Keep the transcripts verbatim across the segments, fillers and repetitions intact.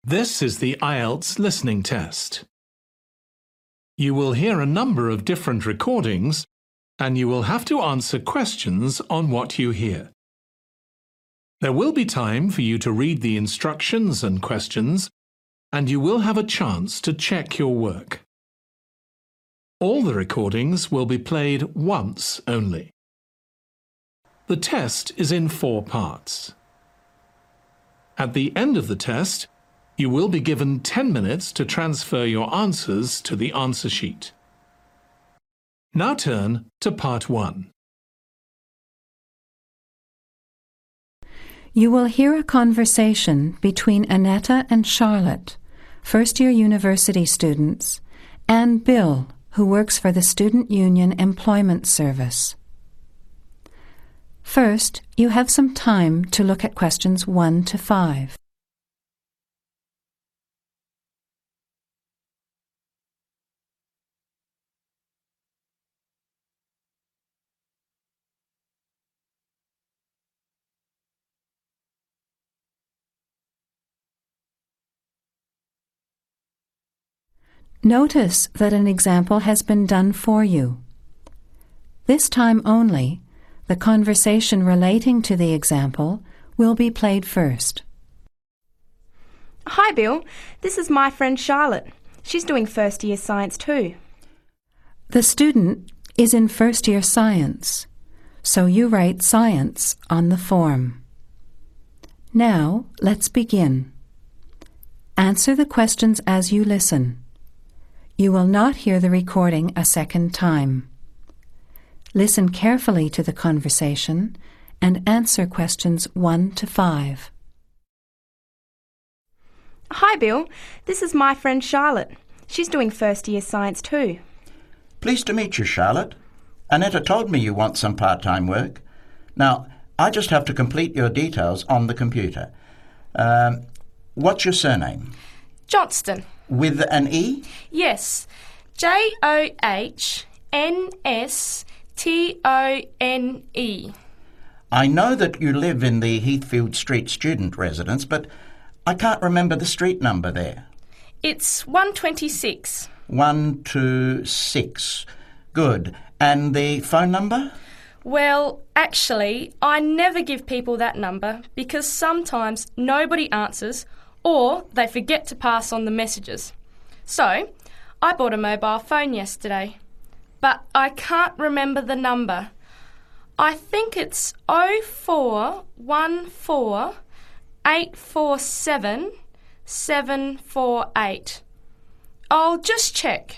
This is the I E L T S listening test. You will hear a number of different recordings and you will have to answer questions on what you hear. There will be time for you to read the instructions and questions, and you will have a chance to check your work. All the recordings will be played once only. The test is in four parts. At the end of the test, you will be given ten minutes to transfer your answers to the answer sheet. Now turn to part one. You will hear a conversation between Annetta and Charlotte, first-year university students, and Bill, who works for the Student Union Employment Service. First, you have some time to look at questions one to five. Notice that an example has been done for you. This time only, the conversation relating to the example will be played first. Hi Bill, this is my friend Charlotte. She's doing first year science too. The student is in first year science, so you write science on the form. Now, let's begin. Answer the questions as you listen. You will not hear the recording a second time. Listen carefully to the conversation and answer questions one to five. Hi Bill, this is my friend Charlotte. She's doing first year science too. Pleased to meet you, Charlotte. Annetta told me you want some part-time work. Now, I just have to complete your details on the computer. Um, what's your surname? Johnston. With an E? Yes, J O H N S T O N E. I know that you live in the Heathfield Street student residence, but I can't remember the street number there. It's one twenty-six. one two six. Good. And the phone number? Well, actually, I never give people that number because sometimes nobody answers or they forget to pass on the messages. So, I bought a mobile phone yesterday, but I can't remember the number. I think it's oh four one four eight four seven seven four eight. I'll just check.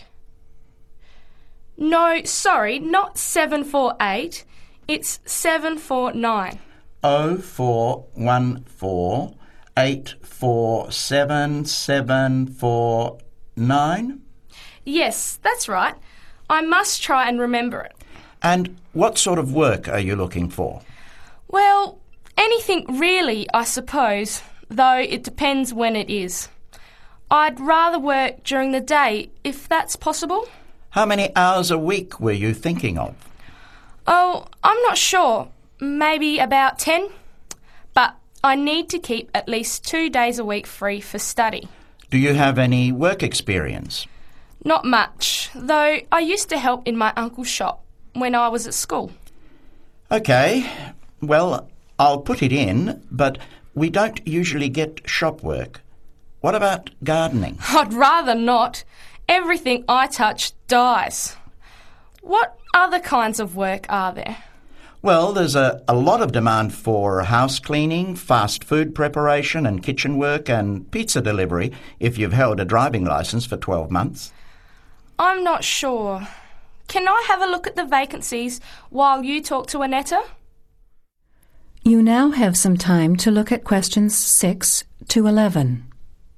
No, sorry, not seven four eight, it's seven four nine. oh four one four eight four seven seven four nine? Yes, that's right. I must try and remember it. And what sort of work are you looking for? Well, anything really, I suppose, though it depends when it is. I'd rather work during the day, if that's possible. How many hours a week were you thinking of? Oh, I'm not sure. Maybe about ten. But I need to keep at least two days a week free for study. Do you have any work experience? Not much, though I used to help in my uncle's shop when I was at school. OK. Well, I'll put it in, but we don't usually get shop work. What about gardening? I'd rather not. Everything I touch dies. What other kinds of work are there? Well, there's a, a lot of demand for house cleaning, fast food preparation and kitchen work and pizza delivery if you've held a driving licence for twelve months. I'm not sure. Can I have a look at the vacancies while you talk to Annetta? You now have some time to look at questions six to eleven.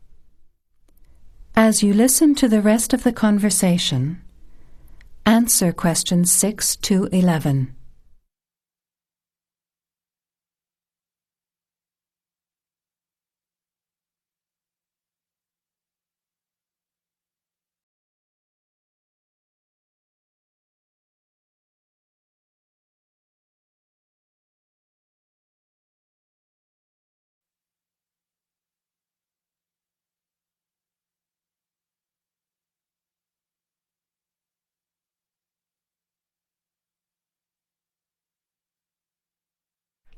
As you listen to the rest of the conversation, answer questions six to eleven.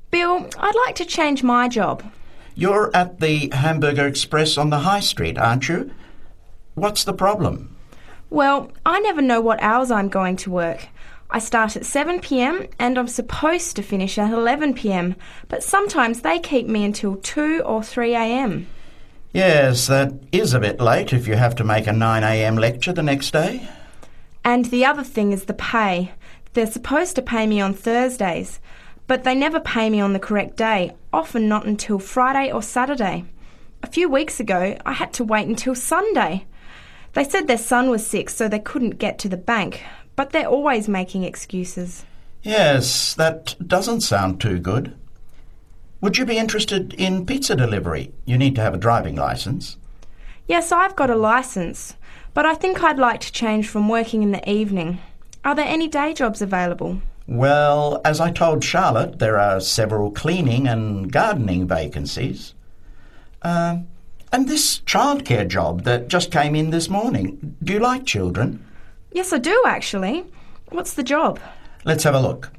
Bill, I'd like to change my job. You're at the Hamburger Express on the High Street, aren't you? What's the problem? Well, I never know what hours I'm going to work. I start at seven p m and I'm supposed to finish at eleven p m, but sometimes they keep me until two or three a m. Yes, that is a bit late if you have to make a nine a m lecture the next day. And the other thing is the pay. They're supposed to pay me on Thursdays, but they never pay me on the correct day, often not until Friday or Saturday. A few weeks ago, I had to wait until Sunday. They said their son was sick, so they couldn't get to the bank, but they're always making excuses. Yes, that doesn't sound too good. Would you be interested in pizza delivery? You need to have a driving licence. Yes, I've got a licence, but I think I'd like to change from working in the evening. Are there any day jobs available? Well, as I told Charlotte, there are several cleaning and gardening vacancies. Um, and this childcare job that just came in this morning. Do you like children? Yes, I do, actually. What's the job? Let's have a look.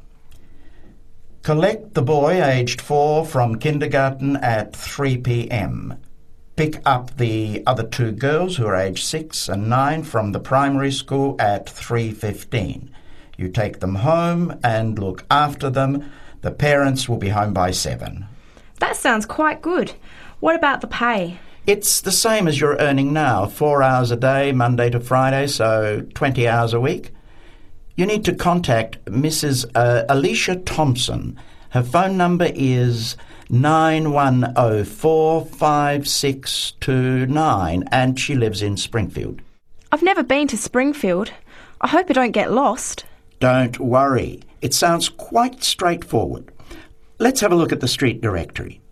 Collect the boy aged four from kindergarten at three p m. Pick up the other two girls who are aged six and nine from the primary school at three fifteen. You take them home and look after them. The parents will be home by seven. That sounds quite good. What about the pay? It's the same as you're earning now, four hours a day, Monday to Friday, so twenty hours a week. You need to contact Missus Uh, Alicia Thompson. Her phone number is nine one oh four five six two nine and she lives in Springfield. I've never been to Springfield. I hope I don't get lost. Don't worry. It sounds quite straightforward. Let's have a look at the street directory.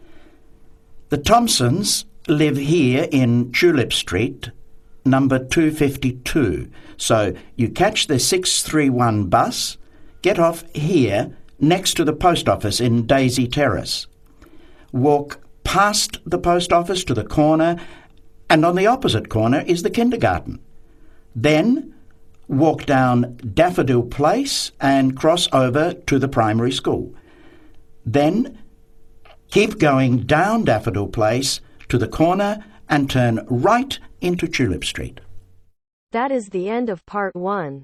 The Thompsons live here in Tulip Street, number two fifty-two. So you catch the six three one bus, get off here next to the post office in Daisy Terrace. Walk past the post office to the corner, and on the opposite corner is the kindergarten. Then walk down Daffodil Place and cross over to the primary school. Then keep going down Daffodil Place to the corner and turn right into Tulip Street. That is the end of part one.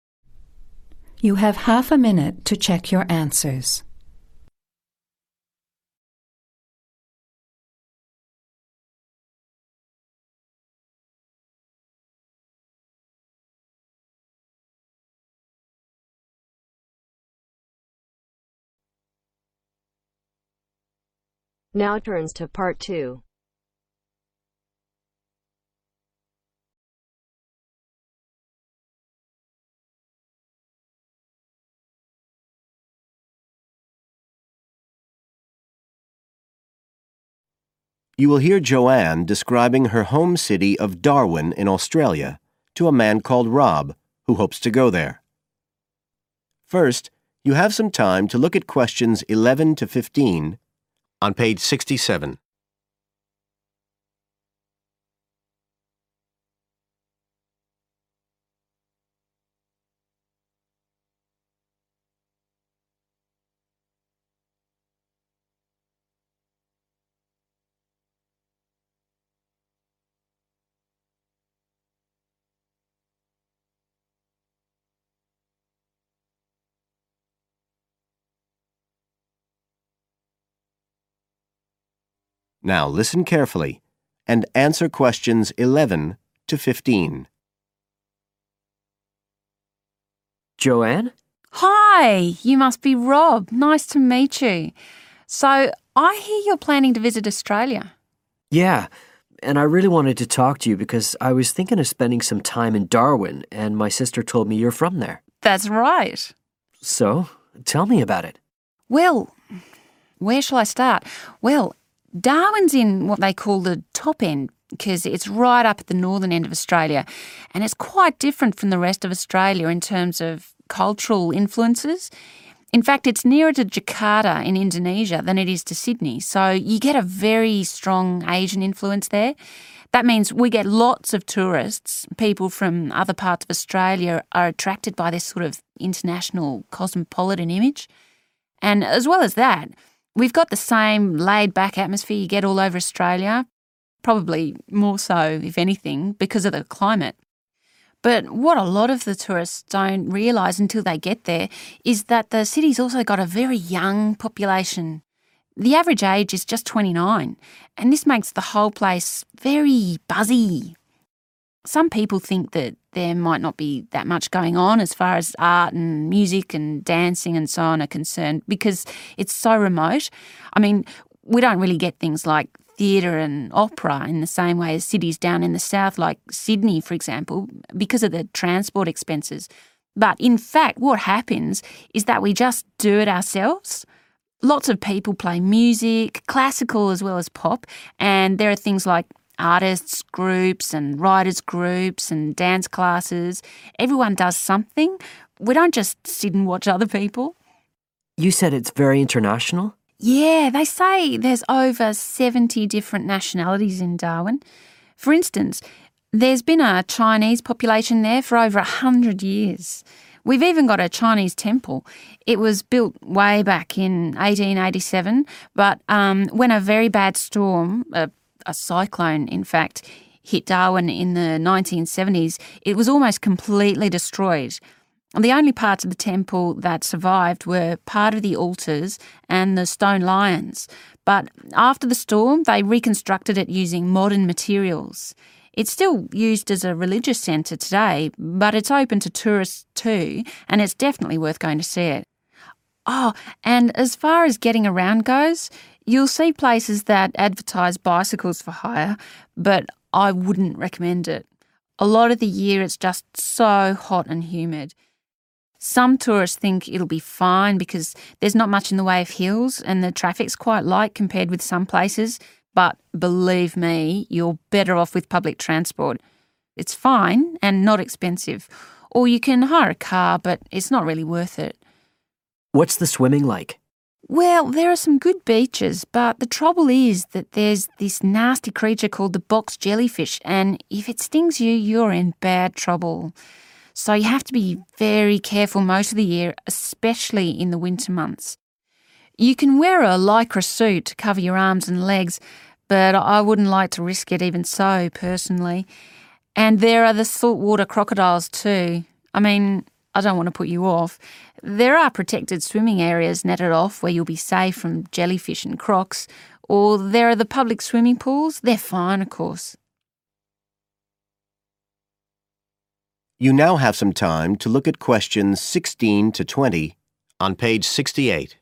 You have half a minute to check your answers. Now turns to part two. You will hear Joanne describing her home city of Darwin in Australia to a man called Rob, who hopes to go there. First, you have some time to look at questions eleven to fifteen on page sixty-seven. Now listen carefully and answer questions eleven to fifteen. Joanne? Hi, you must be Rob. Nice to meet you. So, I hear you're planning to visit Australia. Yeah, and I really wanted to talk to you because I was thinking of spending some time in Darwin, and my sister told me you're from there. That's right. So, tell me about it. Well, where shall I start? Well, Darwin's in what they call the top end because it's right up at the northern end of Australia, and it's quite different from the rest of Australia in terms of cultural influences. In fact, it's nearer to Jakarta in Indonesia than it is to Sydney, so you get a very strong Asian influence there. That means we get lots of tourists. People from other parts of Australia are attracted by this sort of international cosmopolitan image. And as well as that, we've got the same laid-back atmosphere you get all over Australia, probably more so, if anything, because of the climate. But what a lot of the tourists don't realise until they get there is that the city's also got a very young population. The average age is just twenty-nine, and this makes the whole place very buzzy. Some people think that there might not be that much going on as far as art and music and dancing and so on are concerned because it's so remote. I mean, we don't really get things like theatre and opera in the same way as cities down in the south, like Sydney, for example, because of the transport expenses. But in fact, what happens is that we just do it ourselves. Lots of people play music, classical as well as pop, and there are things like artists groups and writers groups and dance classes. Everyone does something. We don't just sit and watch other people. You said it's very international? Yeah, they say there's over seventy different nationalities in Darwin. For instance, there's been a Chinese population there for over a hundred years. We've even got a Chinese temple. It was built way back in eighteen eighty-seven, but um, when a very bad storm, a, a cyclone in fact, hit Darwin in the nineteen seventies, it was almost completely destroyed. The only parts of the temple that survived were part of the altars and the stone lions. But after the storm, they reconstructed it using modern materials. It's still used as a religious centre today, but it's open to tourists too, and it's definitely worth going to see it. Oh, and as far as getting around goes, you'll see places that advertise bicycles for hire, but I wouldn't recommend it. A lot of the year it's just so hot and humid. Some tourists think it'll be fine because there's not much in the way of hills and the traffic's quite light compared with some places, but believe me, you're better off with public transport. It's fine and not expensive. Or you can hire a car, but it's not really worth it. What's the swimming like? Well, there are some good beaches, but the trouble is that there's this nasty creature called the box jellyfish, and if it stings you, you're in bad trouble. So you have to be very careful most of the year, especially in the winter months. You can wear a lycra suit to cover your arms and legs, but I wouldn't like to risk it even so, personally. And there are the saltwater crocodiles too. I mean, I don't want to put you off. There are protected swimming areas netted off where you'll be safe from jellyfish and crocs, or there are the public swimming pools. They're fine, of course. You now have some time to look at questions sixteen to twenty on page sixty-eight.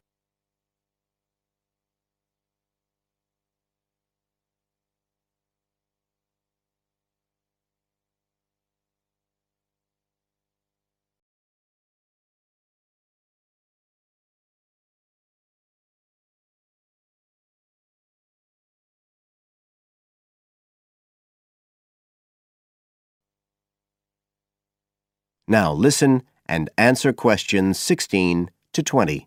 Now listen and answer questions sixteen to twenty.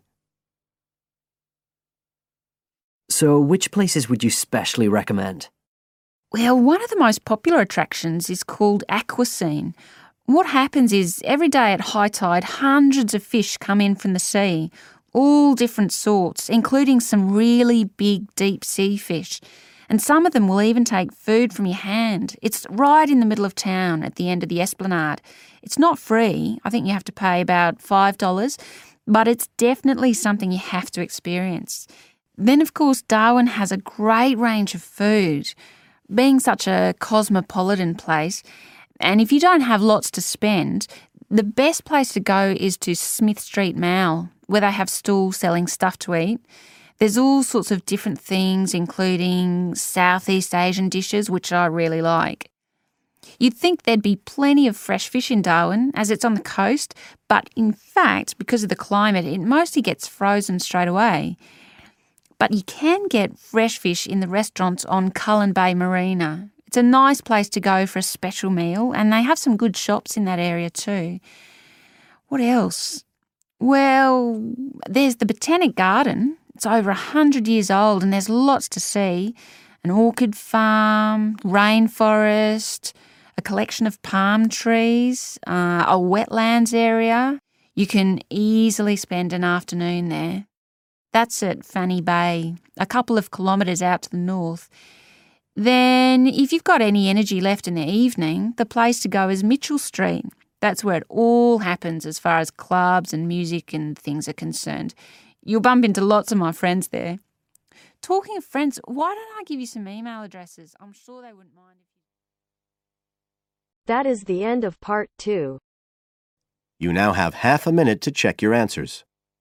So which places would you specially recommend? Well, one of the most popular attractions is called Aquascene. What happens is every day at high tide, hundreds of fish come in from the sea, all different sorts, including some really big deep sea fish. And some of them will even take food from your hand. It's right in the middle of town at the end of the esplanade. It's not free. I think you have to pay about five dollars, but it's definitely something you have to experience. Then, of course, Darwin has a great range of food, being such a cosmopolitan place. And if you don't have lots to spend, the best place to go is to Smith Street Mall, where they have stalls selling stuff to eat. There's all sorts of different things, including Southeast Asian dishes, which I really like. You'd think there'd be plenty of fresh fish in Darwin, as it's on the coast, but in fact, because of the climate, it mostly gets frozen straight away. But you can get fresh fish in the restaurants on Cullen Bay Marina. It's a nice place to go for a special meal, and they have some good shops in that area too. What else? Well, there's the Botanic Garden. It's over a hundred years old and there's lots to see. An orchid farm, rainforest, a collection of palm trees, uh, a wetlands area. You can easily spend an afternoon there. That's at Fanny Bay, a couple of kilometres out to the north. Then, if you've got any energy left in the evening, the place to go is Mitchell Street. That's where it all happens as far as clubs and music and things are concerned. You'll bump into lots of my friends there. Talking of friends, why don't I give you some email addresses? I'm sure they wouldn't mind. If you... That is the end of part two. You now have half a minute to check your answers.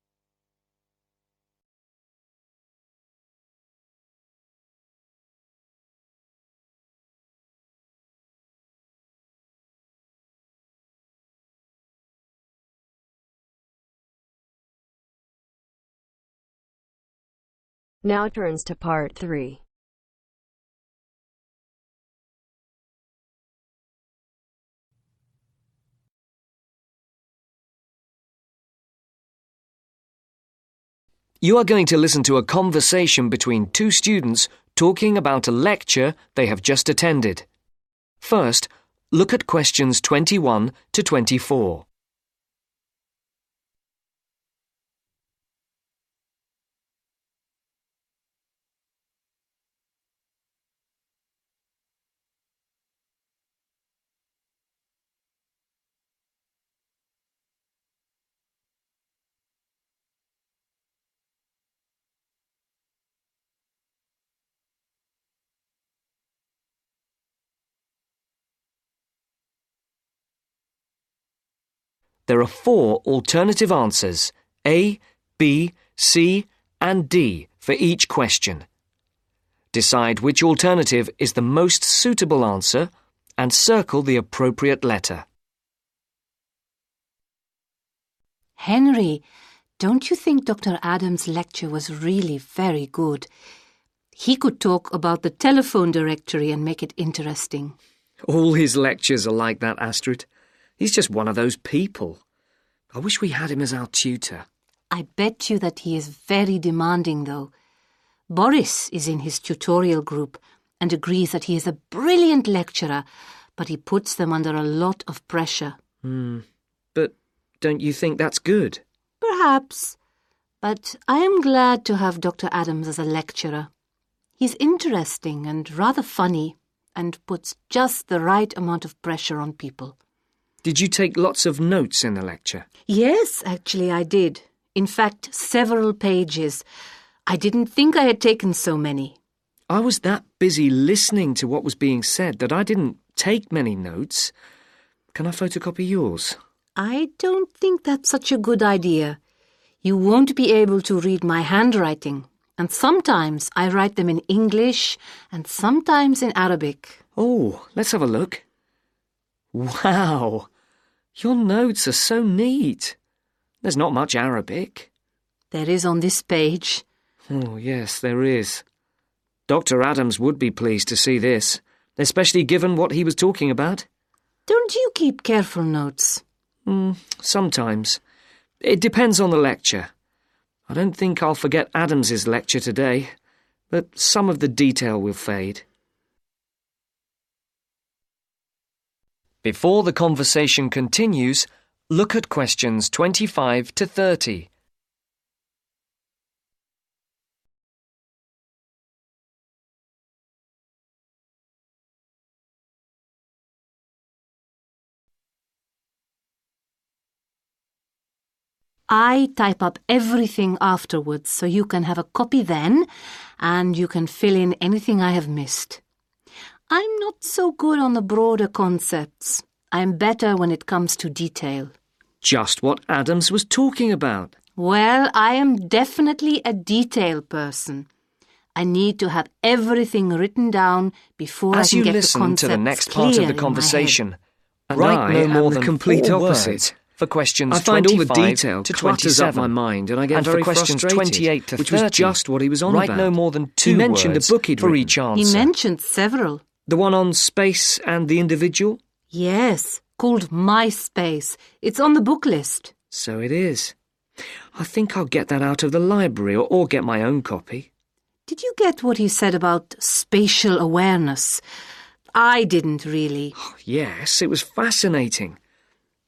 Now turns to part three. You are going to listen to a conversation between two students talking about a lecture they have just attended. First, look at questions twenty-one to twenty-four. There are four alternative answers, A, B, C, and D, for each question. Decide which alternative is the most suitable answer and circle the appropriate letter. Henry, don't you think Doctor Adams' lecture was really very good? He could talk about the telephone directory and make it interesting. All his lectures are like that, Astrid. He's just one of those people. I wish we had him as our tutor. I bet you that he is very demanding, though. Boris is in his tutorial group and agrees that he is a brilliant lecturer, but he puts them under a lot of pressure. Hmm. But don't you think that's good? Perhaps. But I am glad to have Doctor Adams as a lecturer. He's interesting and rather funny and puts just the right amount of pressure on people. Did you take lots of notes in the lecture? Yes, actually I did. In fact, several pages. I didn't think I had taken so many. I was that busy listening to what was being said that I didn't take many notes. Can I photocopy yours? I don't think that's such a good idea. You won't be able to read my handwriting, and sometimes I write them in English and sometimes in Arabic. Oh, let's have a look. Wow! Your notes are so neat. There's not much Arabic. There is on this page. Oh, yes, there is. Doctor Adams would be pleased to see this, especially given what he was talking about. Don't you keep careful notes? Mm, sometimes. It depends on the lecture. I don't think I'll forget Adams's lecture today, but some of the detail will fade. Before the conversation continues, look at questions twenty-five to thirty. I type up everything afterwards so you can have a copy then and you can fill in anything I have missed. I'm not so good on the broader concepts. I'm better when it comes to detail. Just what Adams was talking about. Well, I am definitely a detail person. I need to have everything written down before As I can get the you listen concepts to the next part of the conversation, and write I no more am than the complete four opposite. words. For questions I find all the twenty-five detail to clutters up twenty-seven, my mind and I get and very for questions frustrated, twenty-eight to which thirty, was just what he was on write about. no more than two He mentioned words a book he'd for written. each answer. He mentioned several. The one on space and the individual? Yes, called MySpace. It's on the book list. So it is. I think I'll get that out of the library or, or get my own copy. Did you get what he said about spatial awareness? I didn't really. Yes, it was fascinating.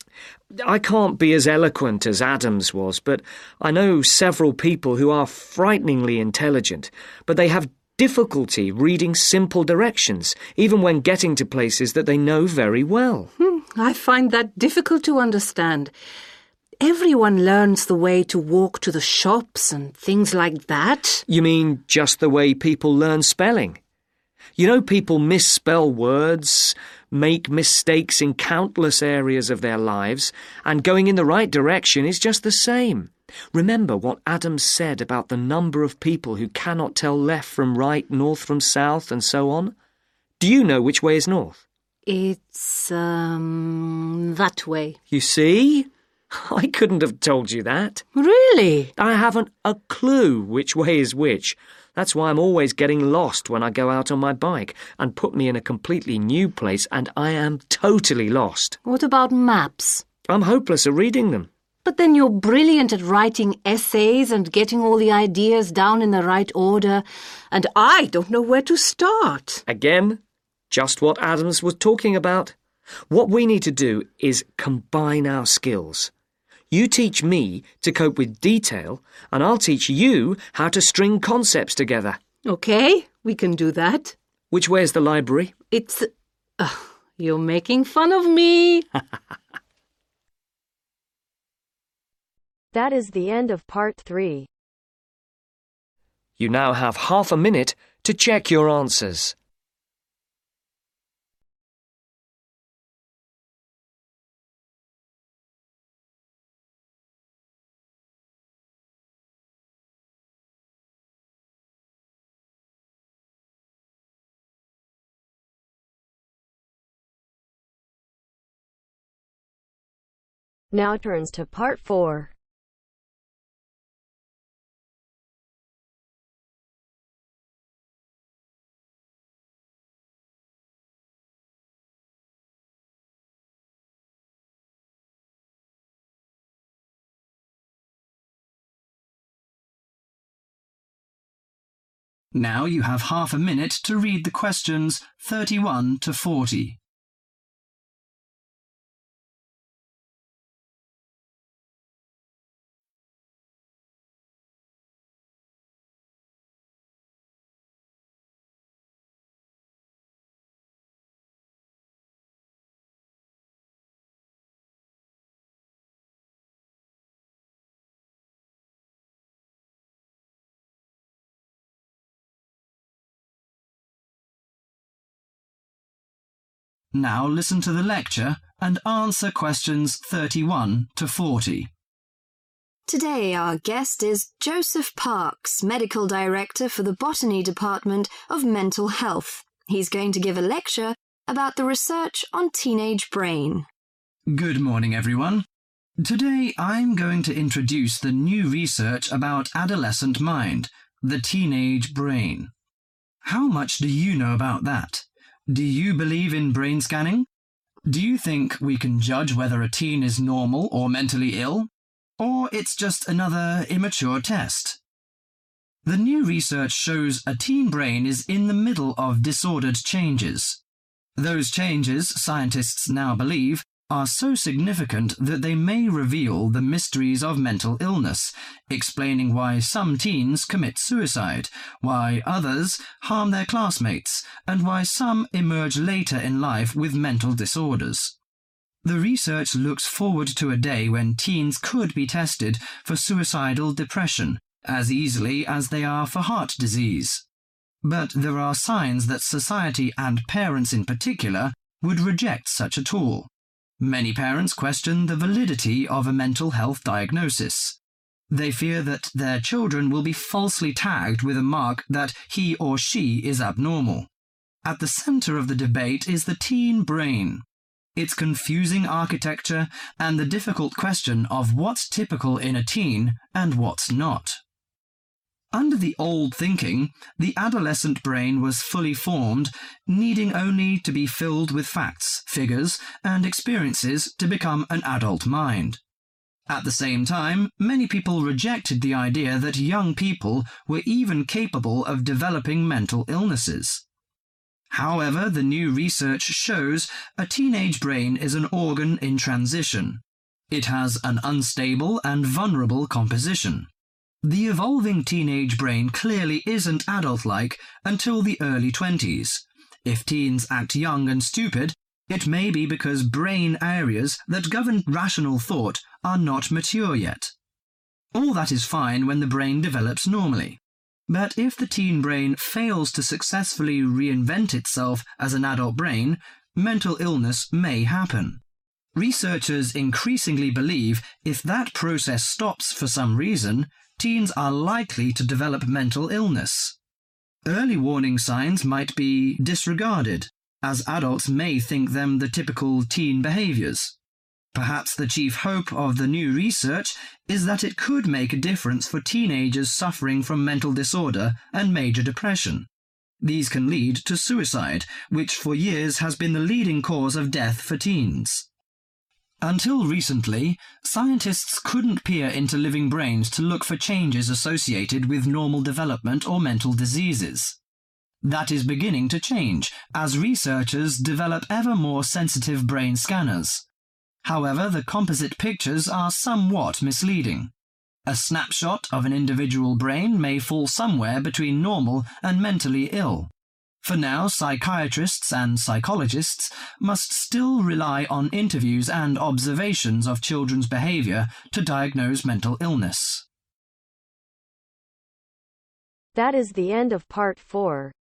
I can't be as eloquent as Adams was, but I know several people who are frighteningly intelligent, but they have difficulty reading simple directions, even when getting to places that they know very well. Hmm, I find that difficult to understand. Everyone learns the way to walk to the shops and things like that. You mean just the way people learn spelling? You know, people misspell words, make mistakes in countless areas of their lives, and going in the right direction is just the same. Remember what Adams said about the number of people who cannot tell left from right, north from south, and so on? Do you know which way is north? It's, um, that way. You see? I couldn't have told you that. Really? I haven't a clue which way is which. That's why I'm always getting lost when I go out on my bike, and put me in a completely new place and I am totally lost. What about maps? I'm hopeless at reading them. But then you're brilliant at writing essays and getting all the ideas down in the right order, and I don't know where to start. Again, just what Adams was talking about. What we need to do is combine our skills. You teach me to cope with detail, and I'll teach you how to string concepts together. Okay, we can do that. Which way is the library? It's... Uh, you're making fun of me. That is the end of part three. You now have half a minute to check your answers. Now turns to part four. Now you have half a minute to read the questions thirty-one to forty. Now listen to the lecture and answer questions thirty-one to forty. Today our guest is Joseph Parks, Medical Director for the Botany Department of Mental Health. He's going to give a lecture about the research on teenage brain. Good morning, everyone. Today I'm going to introduce the new research about adolescent mind, the teenage brain. How much do you know about that? Do you believe in brain scanning? Do you think we can judge whether a teen is normal or mentally ill? Or it's just another immature test? The new research shows a teen brain is in the middle of disordered changes. Those changes, scientists now believe, are so significant that they may reveal the mysteries of mental illness, explaining why some teens commit suicide, why others harm their classmates, and why some emerge later in life with mental disorders. The research looks forward to a day when teens could be tested for suicidal depression as easily as they are for heart disease. But there are signs that society, and parents in particular, would reject such a tool. Many parents question the validity of a mental health diagnosis. They fear that their children will be falsely tagged with a mark that he or she is abnormal. At the center of the debate is the teen brain, its confusing architecture, and the difficult question of what's typical in a teen and what's not. Under the old thinking, the adolescent brain was fully formed, needing only to be filled with facts, figures, and experiences to become an adult mind. At the same time, many people rejected the idea that young people were even capable of developing mental illnesses. However, the new research shows a teenage brain is an organ in transition. It has an unstable and vulnerable composition. The evolving teenage brain clearly isn't adult-like until the early twenties. If teens act young and stupid, it may be because brain areas that govern rational thought are not mature yet. All that is fine when the brain develops normally. But if the teen brain fails to successfully reinvent itself as an adult brain, mental illness may happen. Researchers increasingly believe if that process stops for some reason, teens are likely to develop mental illness. Early warning signs might be disregarded, as adults may think them the typical teen behaviors. Perhaps the chief hope of the new research is that it could make a difference for teenagers suffering from mental disorder and major depression. These can lead to suicide, which for years has been the leading cause of death for teens. Until recently, scientists couldn't peer into living brains to look for changes associated with normal development or mental diseases. That is beginning to change as researchers develop ever more sensitive brain scanners. However, the composite pictures are somewhat misleading. A snapshot of an individual brain may fall somewhere between normal and mentally ill. For now, psychiatrists and psychologists must still rely on interviews and observations of children's behavior to diagnose mental illness. That is the end of part four.